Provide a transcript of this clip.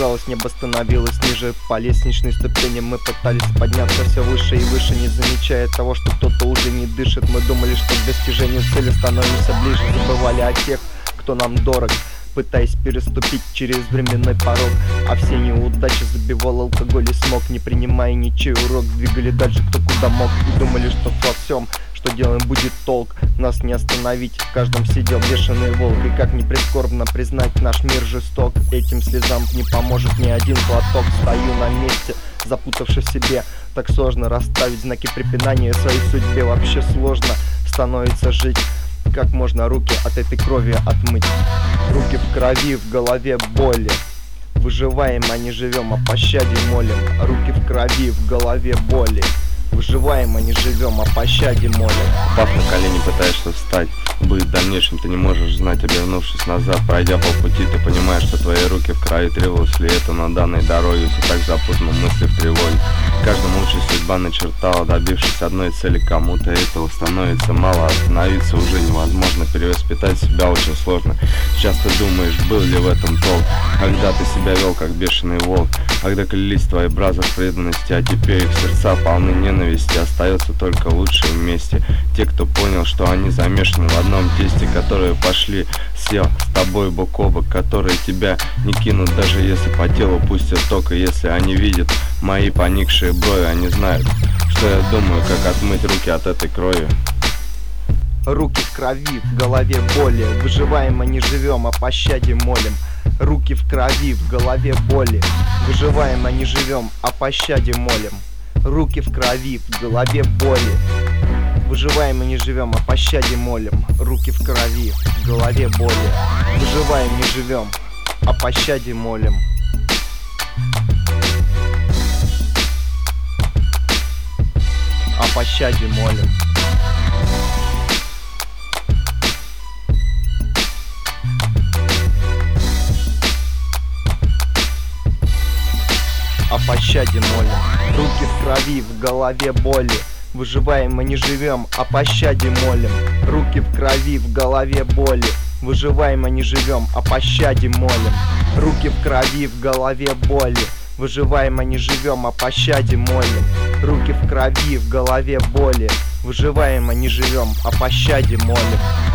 Казалось, небо становилось ниже. По лестничной ступени мы пытались подняться все выше и выше, не замечая того, что кто-то уже не дышит. Мы думали, что к достижению цели становимся ближе, забывали о тех, кто нам дорог, пытаясь переступить через временной порог. А все неудачи забивал алкоголь и смог, не принимая ничей урок. Двигали дальше кто куда мог и думали, что во всем, что делаем, будет толк. Нас не остановить, в каждом сидел бешеный волк. И как ни прискорбно признать, наш мир жесток. Этим слезам не поможет ни один платок. Стою на месте, запутавшись в себе. Так сложно расставить знаки препинания своей судьбе. Вообще сложно становится жить. Как можно руки от этой крови отмыть? Руки в крови, в голове боли. Выживаем, а не живем, о пощаде молим. Руки в крови, в голове боли. Выживаем, а не живем, о пощаде молим. Упав на колени, пытаешься встать. Быть в дальнейшем ты не можешь знать, обернувшись назад. Пройдя полпути, ты понимаешь, что твои руки в крови. Требовалось ли это на данной дороге? Все так запутано, мысли в тревоге. Каждому лучше судьба начертала. Добившись одной цели, кому-то этого становится мало. Остановиться уже невозможно, перевоспитать себя очень сложно. Часто думаешь, был ли в этом толк, когда ты себя вел как бешеный волк, когда клялись твои бразы в преданности, а теперь их сердца полны ненависти. Остается только лучшие вместе, те, кто понял, что они замешаны в одном тесте, которые пошли с тобой бок о бок, которые тебя не кинут, даже если по телу пустят ток. И если они видят мои поникшие брови, они знают, что я думаю, как отмыть руки от этой крови. Руки в крови, в голове боли. Выживаем, а не живем, о пощаде молим. Руки в крови, в голове боли. Выживаем, а не живем, о пощаде молим. Руки в крови, в голове боли. Выживаем и не живем, о пощаде молим. Руки в крови, в голове боли. Выживаем, не живем, о пощаде молим. О пощаде молим. О пощаде молим. Руки в крови, в голове боли. Выживаем и не живем, о пощаде молим. Руки в крови, в голове боли. Выживаем и не живем, о пощаде молим. Руки в крови, в голове боли. Выживаем и не живем, о пощаде молим. Руки в крови, в голове боли. Выживаем и не живем, о пощаде молим.